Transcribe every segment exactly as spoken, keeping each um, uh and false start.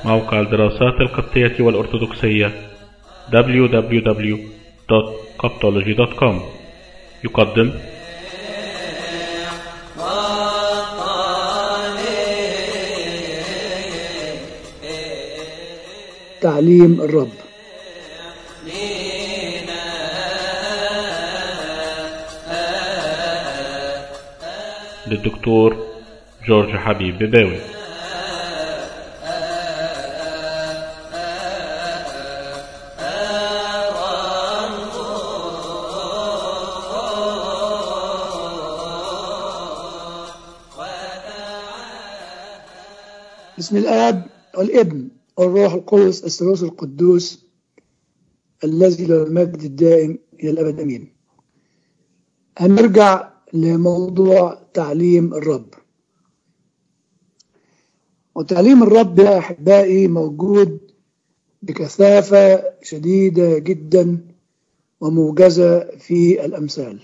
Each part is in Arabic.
موقع الدراسات القبطية والأرثوذكسية دبليو دبليو دبليو دوت coptology دوت كوم يقدم تعليم الرب. للدكتور جورج حبيب بباوي. بسم الآب والابن والروح القدس الثالوث القدوس الذي له المجد الدائم إلى الأبد أمين. هنرجع لموضوع تعليم الرب. وتعليم الرب يا أحبائي موجود بكثافة شديدة جدا وموجزة في الأمثال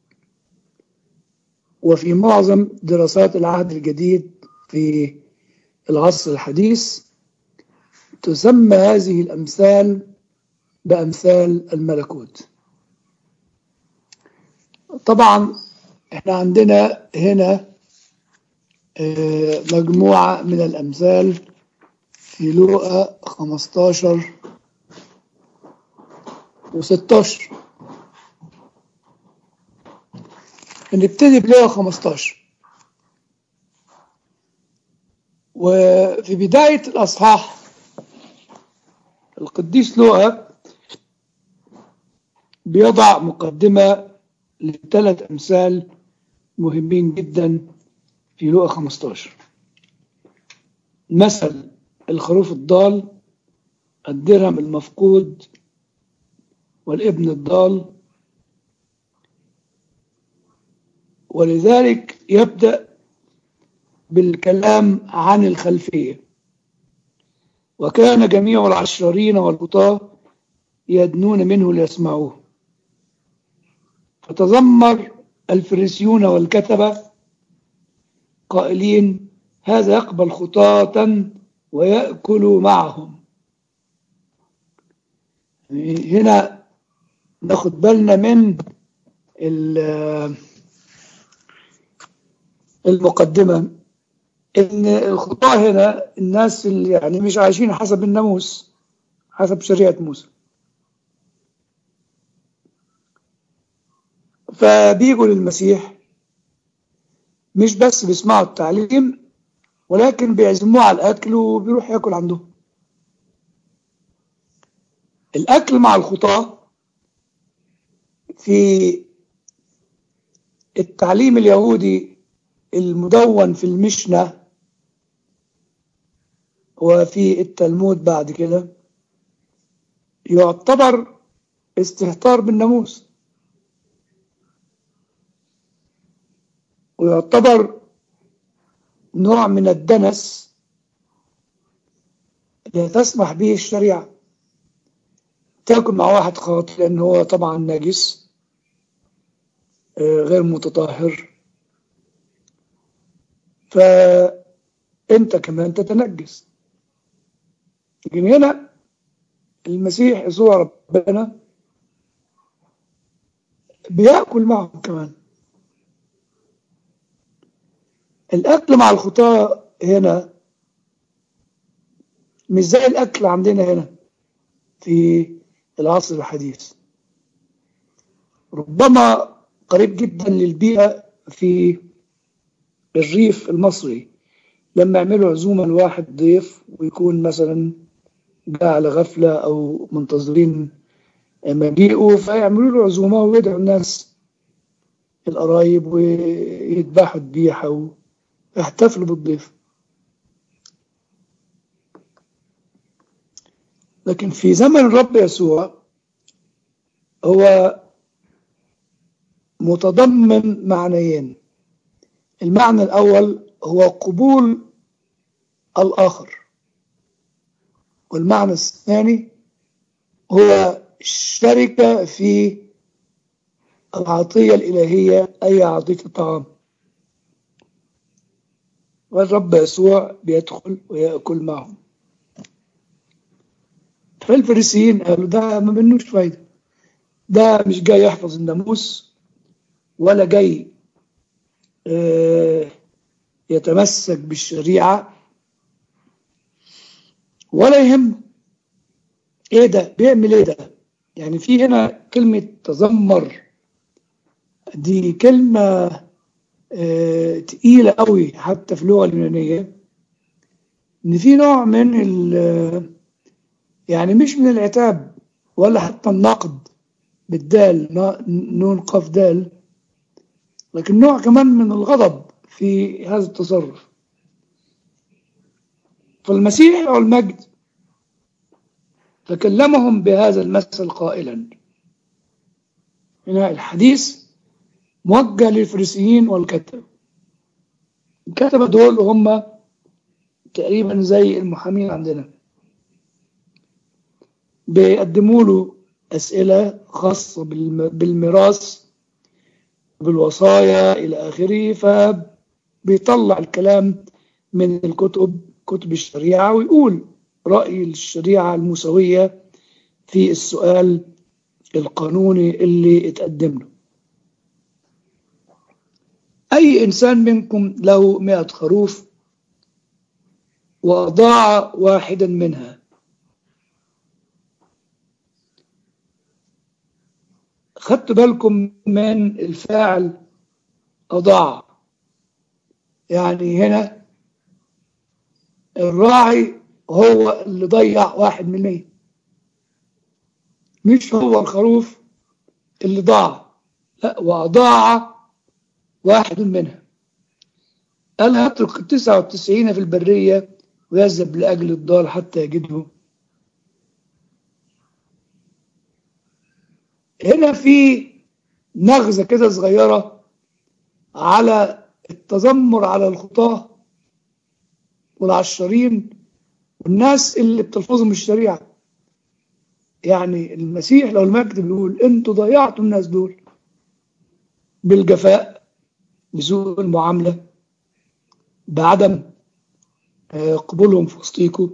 وفي معظم دراسات العهد الجديد في العصر الحديث. تسمى هذه الأمثال بأمثال الملكوت. طبعا احنا عندنا هنا مجموعة من الأمثال في لوقا خمستاشر وستاشر. نبتدي بلوقا خمستاشر. وفي بداية الأصحاح القديس لوقا بيضع مقدمة لثلاث أمثال مهمين جدا في لوقا خمستاشر. مثل الخروف الضال، الدرهم المفقود، والابن الضال. ولذلك يبدأ بالكلام عن الخلفية. وكان جميع العشرين والخطاة يدنون منه ليسمعوه، فتذمر الفريسيون والكتبة قائلين: هذا يقبل خطاة ويأكل معهم. هنا ناخد بالنا من المقدمة ان الخطاة هنا الناس اللي يعني مش عايشين حسب الناموس، حسب شريعة موسى، فبيجوا للمسيح مش بس بيسمعوا التعليم ولكن بيعزموه على الأكل وبيروح يأكل عندهم. الأكل مع الخطاة في التعليم اليهودي المدون في المشنة وفي التلمود بعد كده يعتبر استهتار بالناموس، ويعتبر نوع من الدنس اللي تسمح به الشريعة. تاكل مع واحد خاطئ لأنه هو طبعا نجس غير متطهر، فأنت كمان تتنجس. لكن هنا المسيح يسوع ربنا بيأكل معهم كمان. الأكل مع الخطاة هنا مش زي الأكل عندنا هنا في العصر الحديث، ربما قريب جدا للبيئة في الريف المصري. لما يعملوا عزومة لواحد ضيف ويكون مثلا جاء على غفلة أو منتظرين مجيئه، فيعملوا له عزومة ويدعوا الناس القرايب ويذبحوا الذبيحة ويحتفلوا بالضيف. لكن في زمن الرب يسوع هو متضمن معنيين. المعنى الأول هو قبول الآخر، والمعنى الثاني هو الشركة في العطية الإلهية، أي عطية الطعام. والرب يسوع بيدخل ويأكل معهم. فالفريسيين قالوا ده ما منوش فايدة، ده مش جاي يحفظ الناموس ولا جاي يتمسك بالشريعة ولا يهم ايه ده بيعمل ايه ده. يعني في هنا كلمة تذمر، دي كلمة اه تقيلة قوي حتى في اللغة اليونانية، ان في نوع من ال يعني مش من العتاب ولا حتى النقد بالدال نون قاف دال، لكن نوع كمان من الغضب في هذا التصرف. فالمسيح أو المجد تكلمهم بهذا المثل قائلا، هنا الحديث موجه للفريسيين والكتبة. الكتبة دول هم تقريبا زي المحامين عندنا، بيقدموا له أسئلة خاصة بالميراث بالوصايا إلى آخره، فبيطلع الكلام من الكتب كتب الشريعة ويقول رأي الشريعة الموسوية في السؤال القانوني اللي اتقدم له. أي إنسان منكم له مئة خروف وأضاع واحدا منها، خدت بالكم من الفاعل أضاع؟ يعني هنا الراعي هو اللي ضيع واحد من مئة، مش هو الخروف اللي ضاع، لا وأضاع واحد منها. قال هترك التسعة والتسعين في البرية ويذهب لأجل الضال حتى يجده. هنا في نغزة كده صغيرة على التذمر على الخطاة والعشرين والناس اللي بتلفظهم الشريعة. يعني المسيح لو المجد بيقول انتوا ضيعتوا الناس دول بالجفاء، بسوء المعاملة، بعدم قبولهم في وسطيكم،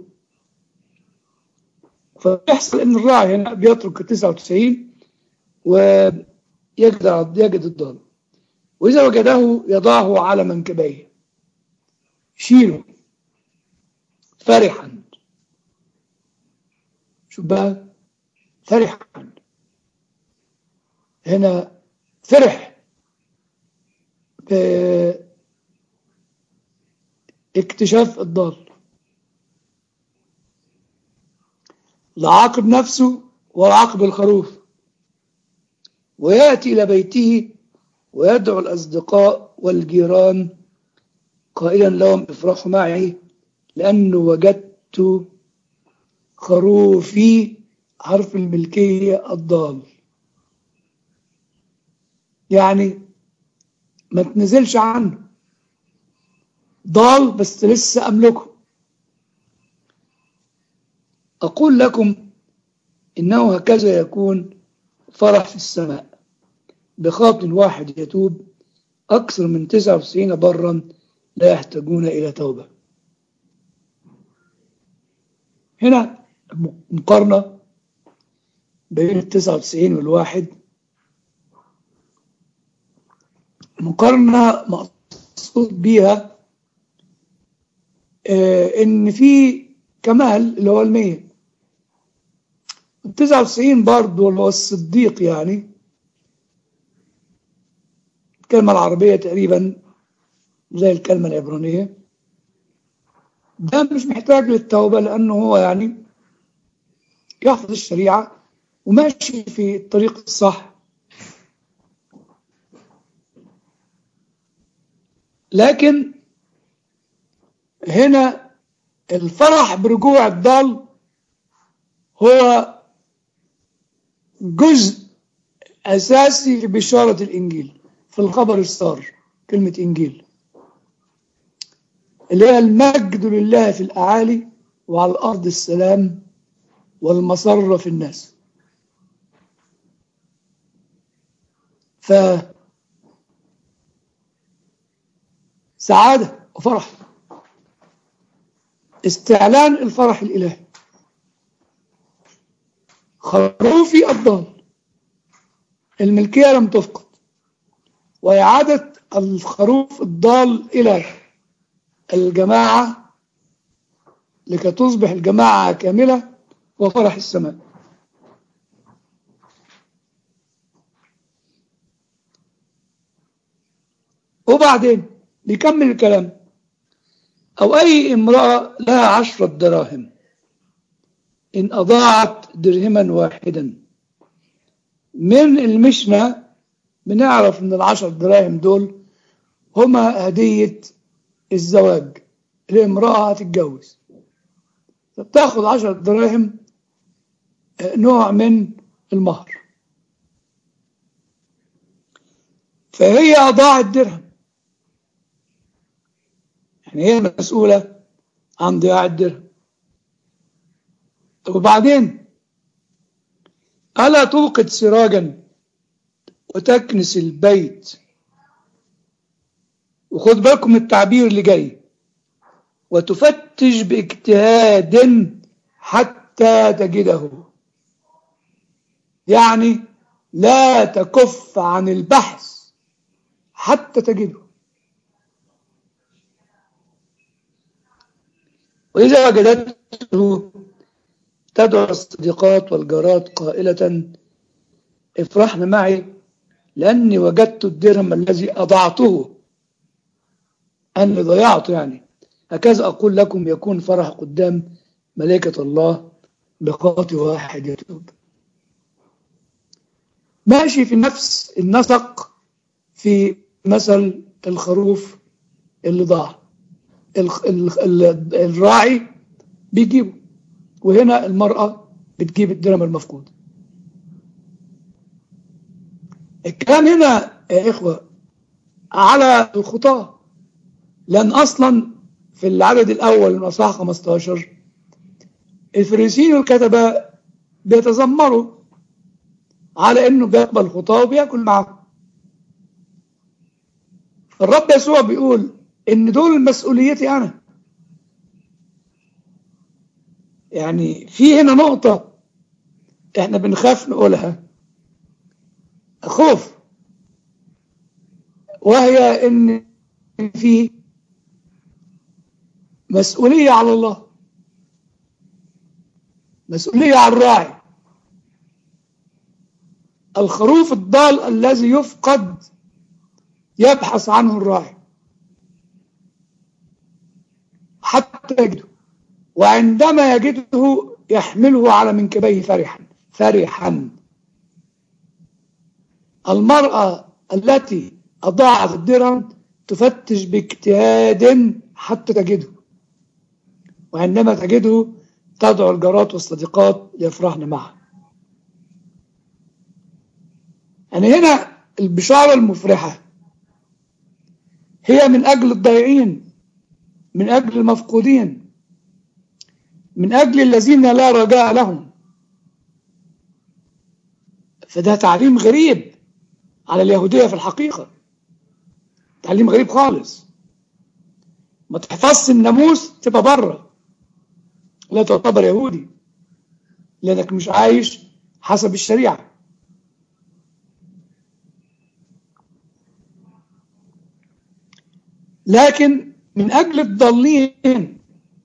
فبيحصل ان الراعي هنا بيترك التسعة وتسعين ويجد يجد الضال، وإذا وجده يضعه على منكبيه، يشيله فرحا. شوف بقى فرحا، هنا فرح باكتشاف الضال، لا عاقب نفسه ولا عاقب الخروف، ويأتي إلى بيته ويدعو الأصدقاء والجيران قائلا لهم افرحوا معي لأنه وجدت خروفي، حرف الملكية الضال. يعني ما تنزلش عنه، ضال بس لسه أملكه. أقول لكم إنه هكذا يكون فرح في السماء بخاطئ واحد يتوب أكثر من تسعة وتسعين برا لا يحتاجون إلى توبة. هنا مقارنة بين التسعة وتسعين والواحد، مقارنة مقصود بيها آه إن في كمال اللي هو المية، التسعة وتسعين برضه اللي هو الصديق، يعني الكلمة العربية تقريبا زي الكلمة العبرانية، ده مش محتاج للتوبة لأنه هو يعني يحفظ الشريعة وماشي في الطريق الصح. لكن هنا الفرح برجوع الضال هو جزء أساسي في بشارة الإنجيل، في الخبر السار، كلمة إنجيل اللي هي المجد لله في الأعالي وعلى الأرض السلام والمسرة في الناس. ف سعادة وفرح، استعلان الفرح الإلهي. خروفي الضال، الملكية لم تفقد، وإعادة الخروف الضال إلى الجماعة لكي تصبح الجماعة كاملة وفرح السماء. وبعدين بيكمل الكلام: أو أي امرأة لها عشرة دراهم إن أضاعت درهما واحدا. من المشنة بنعرف إن العشر دراهم دول هما هدية الزواج، الامرأة هتتجوز فبتاخد عشر دراهم نوع من المهر، فهي أضاعت درهم، يعني هي مسؤولة عن ضياع الدرهم. وبعدين ألا توقد سراجا وتكنس البيت، وخد بالكم من التعبير اللي جاي، وتفتش باجتهاد حتى تجده، يعني لا تكف عن البحث حتى تجده. وإذا وجدته تدعو الصديقات والجارات قائلة: افرحن معي لأني وجدت الدرهم الذي أضعته، أني ضيعته يعني. هكذا أقول لكم يكون فرح قدام ملائكة الله بخاطئ واحد يتوب. ماشي في نفس النسق في مثل الخروف اللي ضاع، الراعي بيجيبه، وهنا المرأة بتجيب الدرهم المفقود. الكلام هنا يا إخوة على الخطاة، لأن أصلا في العدد الأول من أصحاح خمسة عشر الفريسيين والكتبة بيتذمروا على أنه بيقبل الخطاة وبيأكل معهم. الرب يسوع بيقول إن دول مسؤوليتي أنا. يعني في هنا نقطة إحنا بنخاف نقولها، خوف، وهي إن في مسؤولية على الله، مسؤولية على الراعي. الخروف الضال الذي يفقد يبحث عنه الراعي حتى يجده، وعندما يجده يحمله على منكبيه فرحا فرحا. المرأة التي أضاعت الدرهم تفتش باجتهاد حتى تجده، وعندما تجده تدعو الجارات والصديقات ليفرحن معها. يعني هنا البشارة المفرحة هي من أجل الضائعين، من أجل المفقودين، من أجل الذين لا رجاء لهم. فده تعليم غريب على اليهودية في الحقيقة، تعليم غريب خالص. ما تحفظش الناموس تبقى بره، لا تعتبر يهودي لأنك مش عايش حسب الشريعة. لكن من أجل الضالين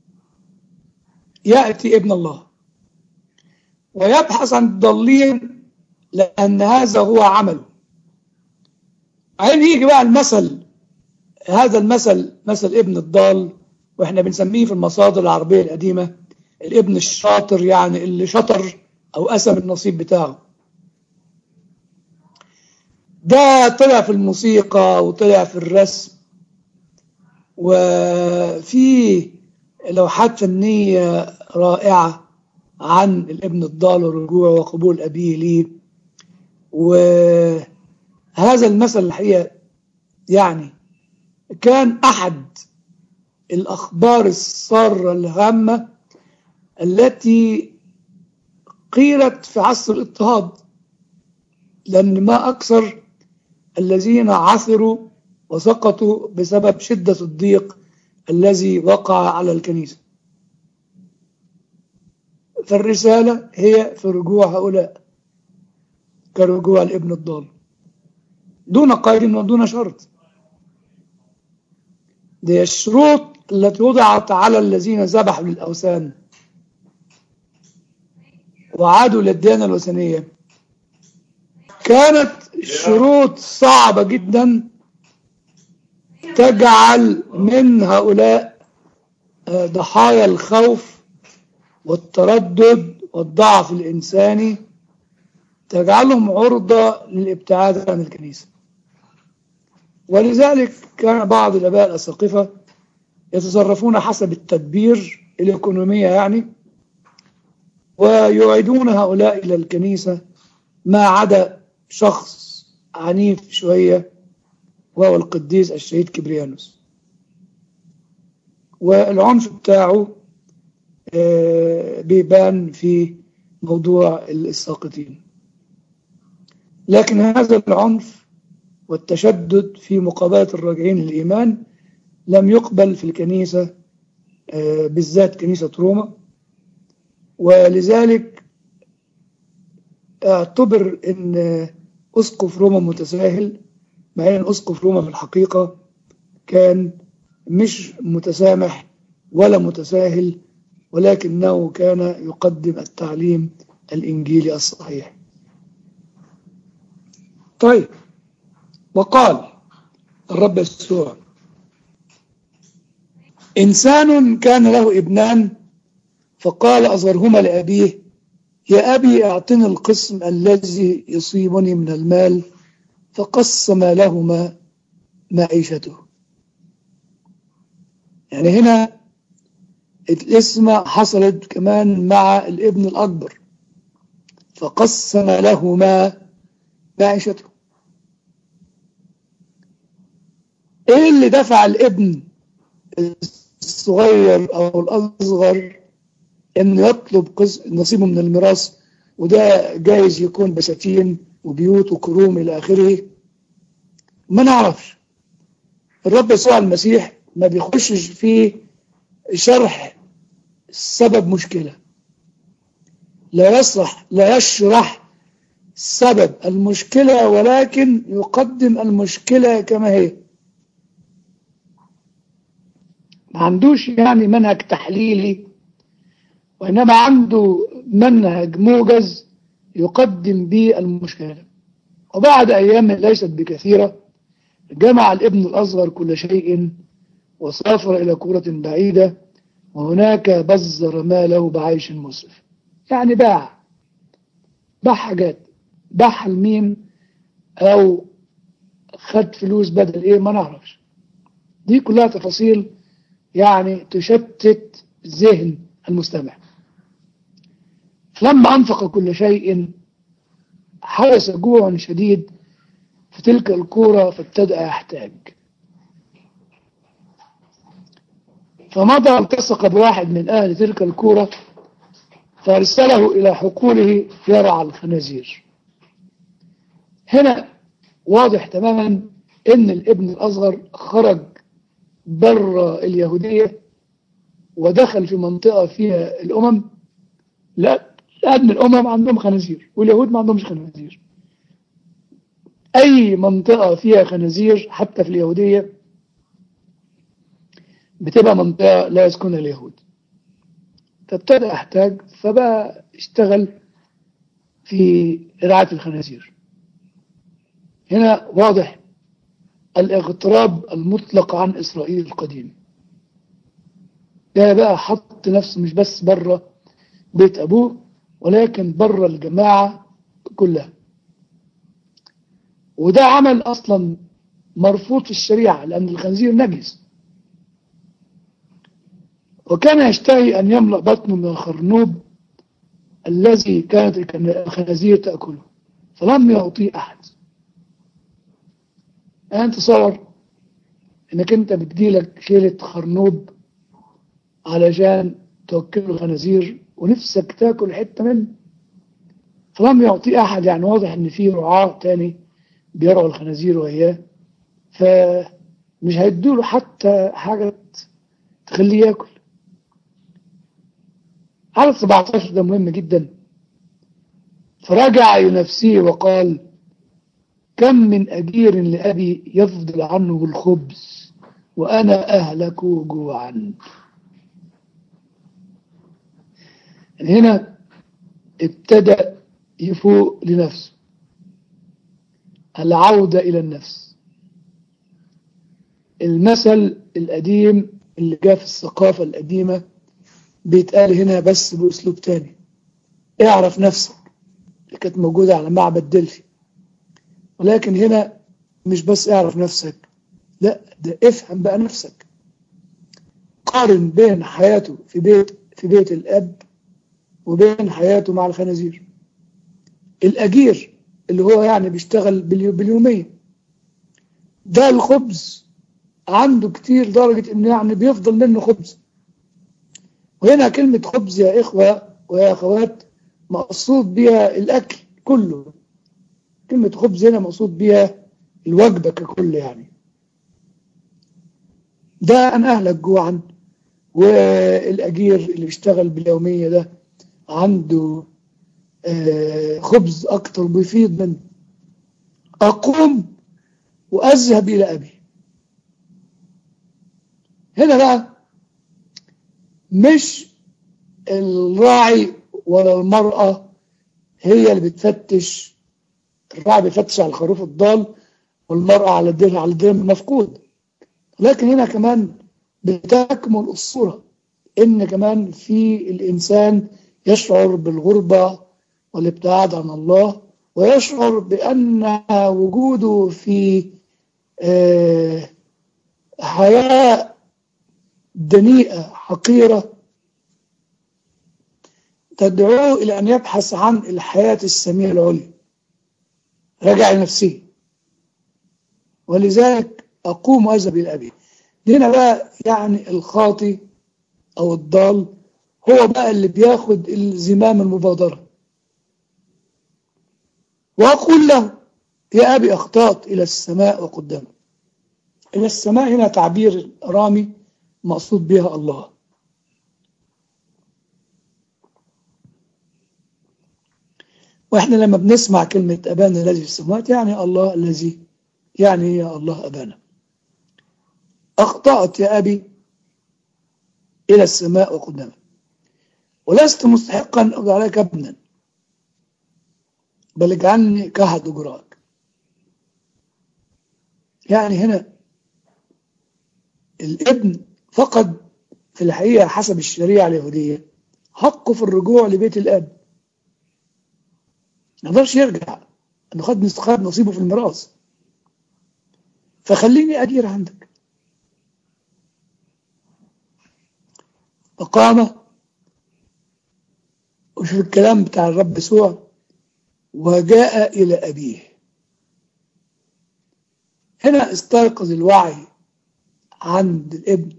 يأتي ابن الله ويبحث عن الضالين، لأن هذا هو عمله. عين يجي بقى المثل، هذا المثل مثل ابن الضال، واحنا بنسميه في المصادر العربية القديمة الابن الشاطر، يعني اللي شطر أو قسم النصيب بتاعه. ده طلع في الموسيقى وطلع في الرسم وفي لوحات فنية رائعة عن الابن الضال والرجوع وقبول أبيه ليه. وهذا المثل الحقيقة يعني كان أحد الأخبار السارة الهامة التي قيلت في عصر الاضطهاد، لأن ما أكثر الذين عثروا وسقطوا بسبب شدة الضيق الذي وقع على الكنيسة. فالرسالة هي في رجوع هؤلاء كرجوع الابن الضال دون قيد ودون شرط. دي الشروط التي وضعت على الذين ذبحوا للأوثان وعادوا للديانة الوثنية كانت شروط صعبة جدا تجعل من هؤلاء ضحايا الخوف والتردد والضعف الإنساني، تجعلهم عرضة للابتعاد عن الكنيسة. ولذلك كان بعض الآباء الأساقفة يتصرفون حسب التدبير الإيكونومية يعني، ويعيدون هؤلاء إلى الكنيسة ما عدا شخص عنيف شوية وهو القديس الشهيد كبريانوس، والعنف بتاعه بيبان في موضوع الساقطين. لكن هذا العنف والتشدد في مقابلة الراجعين للإيمان لم يقبل في الكنيسة بالذات كنيسة روما، ولذلك اعتبر ان أسقف روما متساهل، مع ان أسقف روما في الحقيقة كان مش متسامح ولا متساهل، ولكنه كان يقدم التعليم الإنجيلي الصحيح. طيب، وقال الرب يسوع: إنسان كان له ابنان فقال أصغرهما لأبيه: يا أبي أعطني القسم الذي يصيبني من المال، فقسم لهما معيشته. يعني هنا القسمة حصلت كمان مع الابن الأكبر، فقسم لهما معيشته. ايه اللي دفع الابن الصغير او الاصغر انه يطلب نصيبه من الميراث؟ وده جايز يكون بساتين وبيوت وكروم الى اخره، ما نعرفش. الرب يسوع المسيح ما بيخشش في شرح سبب مشكلة، لا يشرح لا يشرح سبب المشكلة، ولكن يقدم المشكلة كما هي. ما عندوش يعني منهج تحليلي، وإنما عنده منهج موجز يقدم به المشكلة. وبعد أيام ليست بكثيرة جمع الابن الأصغر كل شيء وسافر إلى قرى بعيدة، وهناك بذر ماله بعيش مسرف. يعني باع باع حاجات، باع الميم أو خد فلوس بدل إيه ما نعرفش. دي كلها تفاصيل يعني تشتت ذهن المستمع. لما أنفق كل شيء حدث جوع شديد في تلك القرى فابتدأ يحتاج، فمضى التصق بواحد من أهل تلك القرى فأرسله إلى حقوله يرعى الخنازير. هنا واضح تماما إن الابن الأصغر خرج بر اليهودية ودخل في منطقة فيها الأمم، لا لأن الأمم عندهم خنازير واليهود ما عندهمش خنازير. أي منطقة فيها خنازير حتى في اليهودية بتبقى منطقة لا يسكنها اليهود. فابتدأ يحتاج، فبقى اشتغل في رعاية الخنازير. هنا واضح الاغتراب المطلق عن إسرائيل القديم. ده بقى حط نفسه مش بس بره بيت أبوه، ولكن بره الجماعة كلها. وده عمل أصلا مرفوض في الشريعة، لأن الخنزير نجس، وكان يشتهي أن يملأ بطنه من الخرنوب الذي كانت الخنازير تأكله، فلم يعطيه أحد. أنت تصور أنك أنت بتجيلك شيلة خرنوب علشان توكله الخنازير ونفسك تاكل حتة منه، فلم يعطيه أحد. يعني واضح أن في رعاة تاني بيرعوا الخنازير وإياه، فمش هيدوله حتى حاجة تخليه ياكل. عدد سبعتاشر ده مهم جدا. فرجع لنفسه وقال كم من أجير لأبي يفضل عنه الخبز وأنا أهلك جوعا. هنا ابتدأ يفوق لنفسه، العودة إلى النفس. المثل القديم اللي جاء في الثقافة القديمة بيتقال هنا بس بأسلوب تاني، اعرف نفسك، اللي كانت موجودة على معبد دلفي. ولكن هنا مش بس اعرف نفسك، لا، ده افهم بقى نفسك. قارن بين حياته في بيت في بيت الأب وبين حياته مع الخنازير. الأجير اللي هو يعني بيشتغل باليومية، ده الخبز عنده كتير لدرجة إنه يعني بيفضل منه خبز. وهنا كلمة خبز يا إخوة ويا أخوات مقصود بها الأكل كله. كلمة خبز هنا مقصود بها الوجبة ككل يعني. ده أنا أهلك جوعا. والأجير اللي بيشتغل باليومية ده عنده آه خبز أكتر بيفيض منه. أقوم وأذهب إلى أبي. هنا بقى مش الراعي ولا المرأة هي اللي بتفتش. الراعي بيفتش على الخروف الضال والمرأة على الدرهم على الدرهم المفقود. لكن هنا كمان بتكمل الصورة، إن كمان في الإنسان يشعر بالغربة والابتعاد عن الله، ويشعر بأن وجوده في حياة دنيئة حقيرة تدعوه إلى أن يبحث عن الحياة السمية العليا. رجع لنفسه، ولذلك أقوم وأذهب إلى أبي. هنا بقى يعني الخاطي أو الضال هو بقى اللي بياخد الزمام المبادرة، وأقول له يا أبي أخطأت إلى السماء وقدامه. إلى السماء هنا تعبير رامي مقصود بها الله. وإحنا لما بنسمع كلمة أبانا الذي في السماوات يعني الله الذي، يعني يا الله أبانا. أخطأت يا أبي إلى السماء وقدامه ولست مستحقا أن أجعل عليك ابنا، بل اجعلني كأحد أجراك. يعني هنا الابن فقد في الحقيقة حسب الشريعة اليهودية حقه في الرجوع لبيت الأب. ما يقدرش يرجع، انه خد خد نصيبه في الميراث. فخليني أدير عندك. فقام، وشوف الكلام بتاع الرب يسوع، وجاء إلى أبيه. هنا استيقظ الوعي عند الابن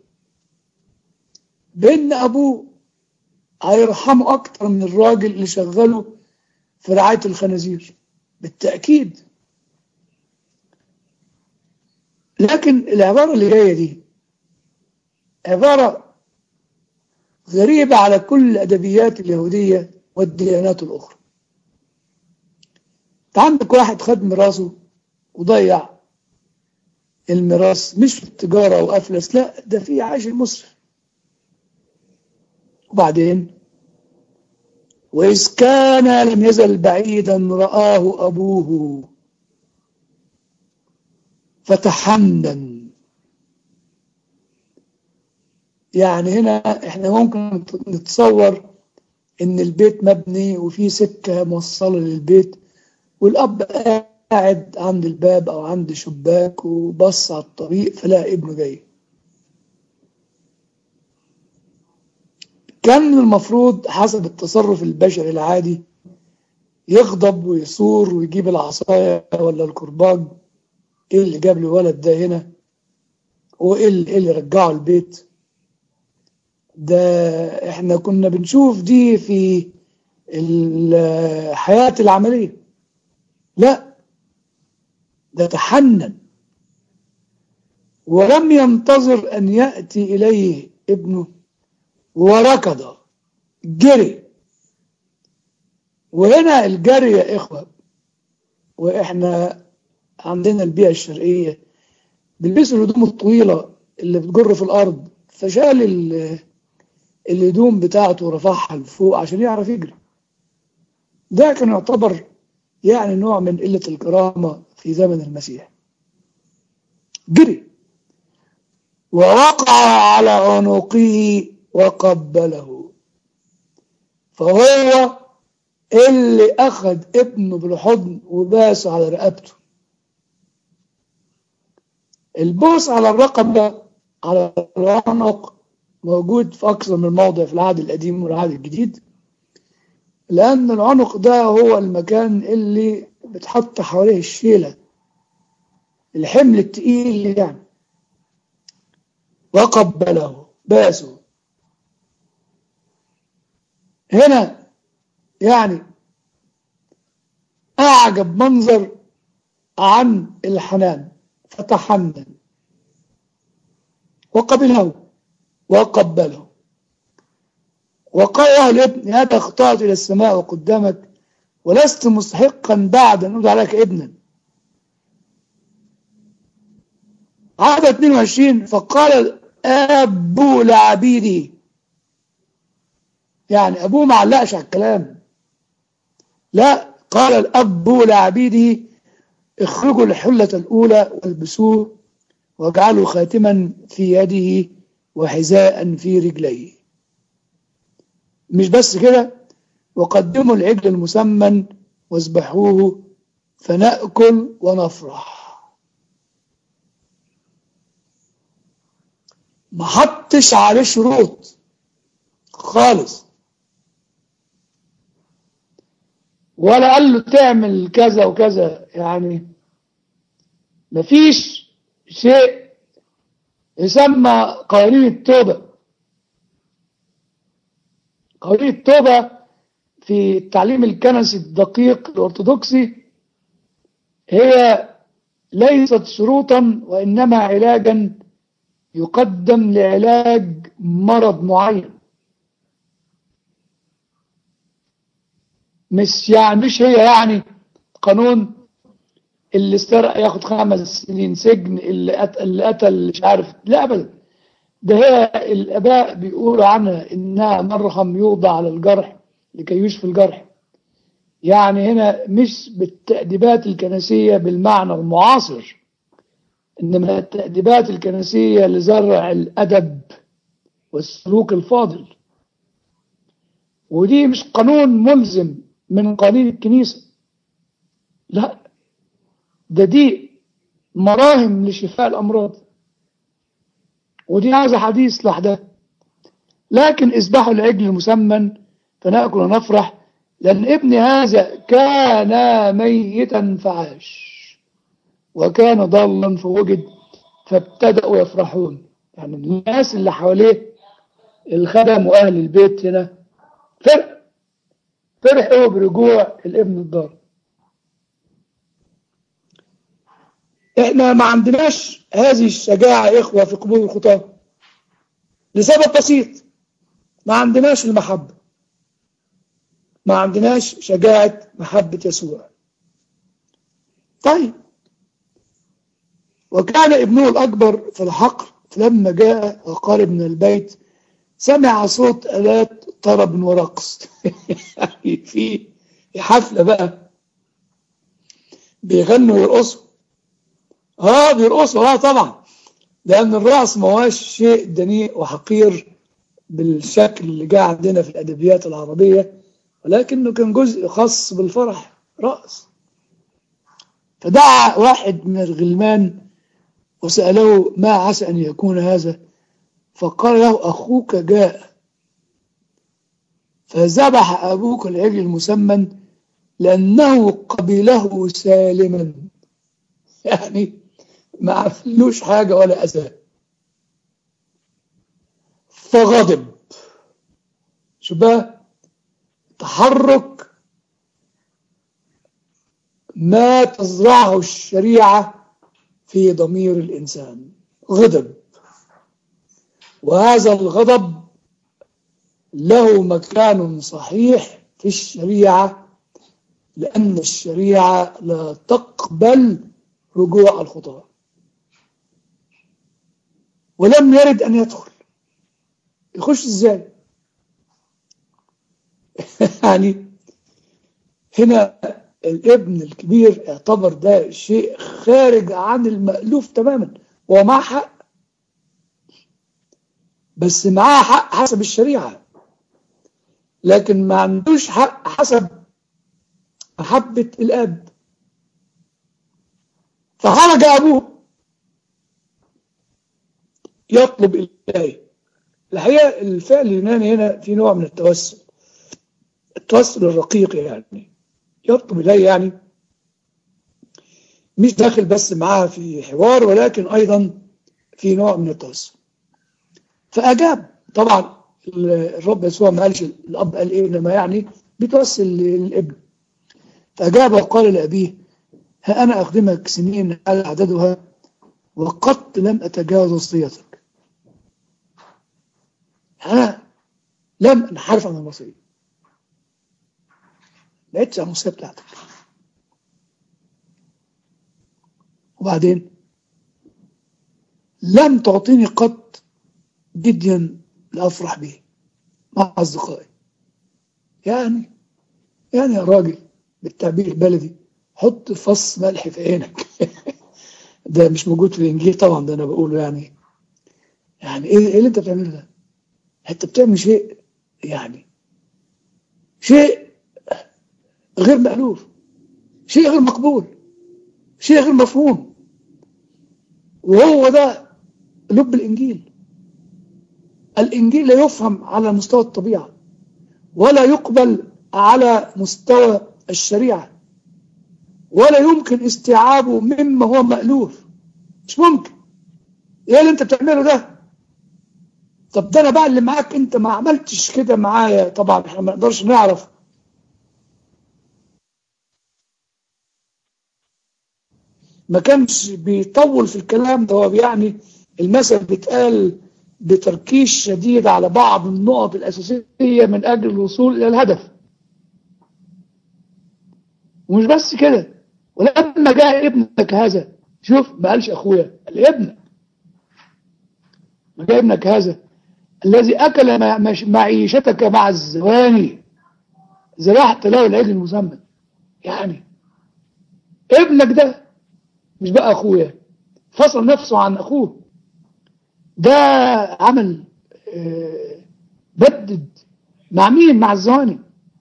بأن أبوه هيرحمه أكتر من الراجل اللي شغله في رعاية الخنازير بالتأكيد. لكن العبارة اللي جاية دي عبارة غريبة على كل الأدبيات اليهودية والديانات الأخرى. انت عندك واحد خد ميراثه وضيع الميراث، مش في التجارة وأفلس، لا، ده في عيش المسرف. وبعدين وإذ كان لم يزل بعيدا رآه أبوه فتحنن. يعني هنا احنا ممكن نتصور ان البيت مبني وفي سكة موصلة للبيت، والأب قاعد عند الباب أو عند شباك وبص على الطريق فلاقي ابنه جاي. كان المفروض حسب التصرف البشري العادي يغضب ويثور ويجيب العصاية ولا الكرباج، ايه اللي جاب لي الولد ده هنا، وايه اللي, اللي رجعه البيت ده. احنا كنا بنشوف دي في الحياة العملية. لا، ده تحنن ولم ينتظر أن يأتي إليه ابنه وركض جري. وهنا الجري يا إخوة، وإحنا عندنا البيئة الشرقية بيلبسوا الهدوم الطويلة اللي بتجر في الأرض، فشال الهدوم بتاعته ورفعها لفوق عشان يعرف يجري. ده كان يعتبر يعني نوع من قلة الكرامة في زمن المسيح. جري ووقع على عنقه وقبله. فهو اللي أخذ ابنه بالحضن وباسه على رقبته. البوس على الرقبة على العنق موجود في أكثر من موضع في العهد القديم والعهد الجديد، لأن العنق ده هو المكان اللي بتحط حواليه الشيلة، الحمل التقيل يعني. وقبله، باسه. هنا يعني أعجب منظر عن الحنان، فتحنن وقبله وقبله وقال له الابن: هذا اخطأت إلى السماء وقدامك، ولست مستحقا بعد أن أدعى لك ابنا. عدد اثنين وعشرين: فقال أبو لعبيده، يعني أبوه ما علقش على الكلام، لا، قال الأب لعبيده: اخرجوا الحلة الأولى والبسوه، واجعلوا خاتما في يده وحذاء في رجليه. مش بس كده، وقدموا العجل المسمن واذبحوه فنأكل ونفرح. ما حطش عليه شروط خالص، ولا قال له تعمل كذا وكذا. يعني مفيش شيء يسمى قوانين التوبة. قوانين التوبة في التعليم الكنسي الدقيق الأرثوذكسي هي ليست شروطا، وإنما علاجا يقدم لعلاج مرض معين. مش يعني مش هي يعني قانون اللي استرق ياخد خمس سنين سجن، اللي قتل اللي قتل مش عارف، لا ابدا. ده هي الاباء بيقولوا عنها انها مرهم يوضع على الجرح لكي يشفي الجرح. يعني هنا مش بالتأديبات الكنسية بالمعنى المعاصر، انما التأديبات الكنسية لزرع الادب والسلوك الفاضل. ودي مش قانون ملزم من قوانين الكنيسة، لا، ده دي مراهم لشفاء الأمراض، ودي عايزة حديث لوحدها. لكن اذبحوا العجل المسمن فنأكل ونفرح، لأن ابن هذا كان ميتا فعاش وكان ضالا فوجد، فابتدأوا يفرحون. يعني الناس اللي حواليه، الخدم وأهل البيت هنا، فرح فرحوا برجوع الابن الضال. احنا ما عندناش هذه الشجاعة يا إخوة في قبول الخطاة لسبب بسيط: ما عندناش المحبة، ما عندناش شجاعة محبة يسوع. طيب، وكان ابنه الأكبر في الحقل، فلما جاء وقارب من البيت سمع صوت آلات طرب ورقص. في حفلة بقى بيغنوا ويرقصوا. اه بيرقصوا، اه طبعا، لأن الرقص ما هوش شيء دنيء وحقير بالشكل اللي جاء عندنا في الأدبيات العربية، ولكنه كان جزء خاص بالفرح، رقص. فدعا واحد من الغلمان وسأله: ما عسى أن يكون هذا؟ فقال له: أخوك جاء فذبح أبوك العجل المسمن لأنه قبله سالما. يعني ما عملوش حاجة ولا أذى. فغضب. شو بقى؟ تحرك ما تزرعه الشريعة في ضمير الإنسان. غضب، وهذا الغضب له مكان صحيح في الشريعة، لأن الشريعة لا تقبل رجوع الخطاة، ولم يرد أن يدخل. يخش إزاي؟ يعني هنا الابن الكبير اعتبر ده شيء خارج عن المألوف تماما، وهو معاه حق، بس معاه حق حسب الشريعة، لكن ما عندوش حق حسب محبة الأب. فخرج أبوه يطلب إليه. الحقيقة الفعل اليوناني هنا في نوع من التوسل، التوسل الرقيق، يعني يطلب إليه، يعني مش داخل بس معاه في حوار، ولكن أيضا في نوع من التوسل. فأجاب. طبعا الرب يسوع ما قالش الأب قال إيه، إنما يعني بيتوسل للابن. فأجاب وقال لأبيه: ها أنا أخدمك سنين على عددها، وقد لم أتجاوز وصيتك. أنا لم أنحرف عن الوصية، لقيتش على الوصية بتاعتك. وبعدين لم تعطيني قط جديا لأفرح به مع أصدقائي. يعني يعني يا راجل، بالتعبير البلدي، حط فص ملح في عينك. ده مش موجود في الإنجيل طبعا، ده أنا بقوله. يعني يعني إيه, إيه اللي أنت بتعمله ده؟ أنت بتعمل شيء، يعني شيء غير مألوف، شيء غير مقبول، شيء غير مفهوم. وهو ده لب الإنجيل. الإنجيل لا يفهم على مستوى الطبيعة، ولا يقبل على مستوى الشريعة، ولا يمكن استيعابه مما هو مألوف. مش ممكن. ايه اللي انت بتعمله ده؟ طب ده انا بقى اللي معاك انت ما عملتش كده معايا. طبعا احنا ما نقدرش نعرف. ما كانش بيطول في الكلام ده. هو يعني المثل بيتقال بتركيز شديد على بعض النقط الأساسية من أجل الوصول إلى الهدف. ومش بس كده، ولما جاء ابنك هذا، شوف ما قالش أخويا، قال ابنك. ما جاء ابنك هذا الذي أكل معيشتك مع الزواني، ذبحت له العجل المسمى. يعني ابنك ده مش بقى أخويا، فصل نفسه عن أخوه. ده عمل آه بدد مع مين؟ مع الزواني.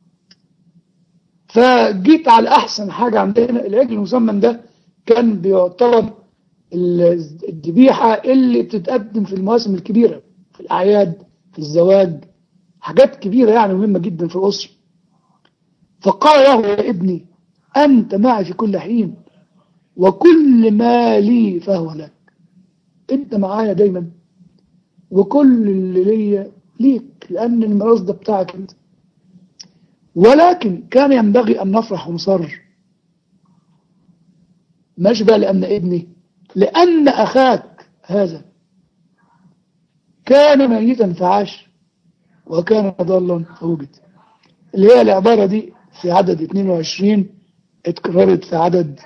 فجيت على أحسن حاجة عندنا. العجل المسمن ده كان بيعتبر الذبيحة اللي بتتقدم في المواسم الكبيرة، في الأعياد، في الزواج، حاجات كبيرة يعني مهمة جدا في الأسرة. فقال له: يا ابني، أنت معي في كل حين، وكل ما لي فهو لك. أنت معايا دايما، وكل اللي ليا ليك، لأن الميراث ده بتاعك أنت. ولكن كان ينبغي أن نفرح ونصر، مش بقى لأن ابني، لأن أخاك هذا كان ميتا فعاش، وكان ضالا فوجد. اللي هي العبارة دي في عدد اثنين وعشرين اتكررت في عدد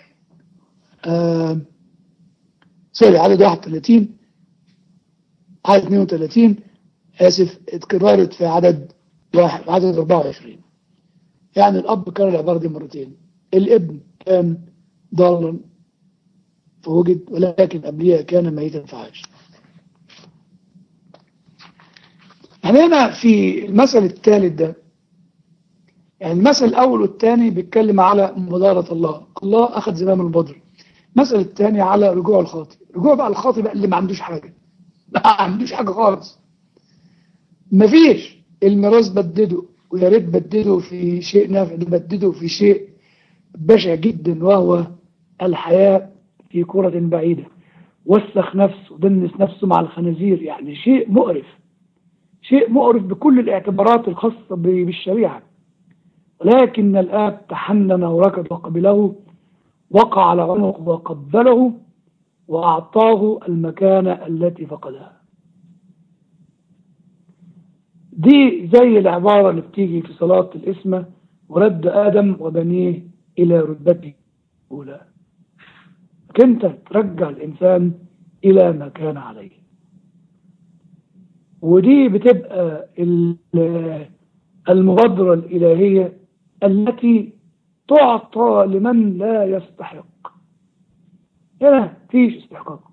آه سوري عدد واحد وثلاثين، عدد اثنين وثلاثين آسف، اتكررت في عدد واحد عدد أربعة وعشرين. يعني الأب كان العبارة دي مرتين. الابن كان ضالا فوجد، ولكن قبلها كان ميتا فعاش. يعني هنا في المثل الثالث ده، يعني المثل الأول والثاني بيتكلم على مبادرة الله، الله أخذ زمام البدر. المثل الثاني على رجوع الخاطئ. رجوع بقى الخاطئ بقى اللي ما عندوش حاجة، ما عندوش حاجة خالص، ما فيش. الميراث بدده، ويا ريت بدده في شيء نافع، بدده في شيء بشع جدا، وهو الحياة في كرة بعيدة. وسخ نفسه، دنس نفسه مع الخنازير. يعني شيء مقرف، شيء مقرف بكل الاعتبارات الخاصة بالشريعة. ولكن الآب تحنن وركض وقبله، وقع على عنقه وقبله، وأعطاه المكانة التي فقدها. دي زي العبارة اللي بتيجي في صلاة الإسمة: ورد آدم وبنيه إلى رتبته الأولى. كنت ترجع الإنسان إلى ما كان عليه. ودي بتبقى المبادرة الإلهية التي تعطى لمن لا يستحق. هنا فيش استحقاق،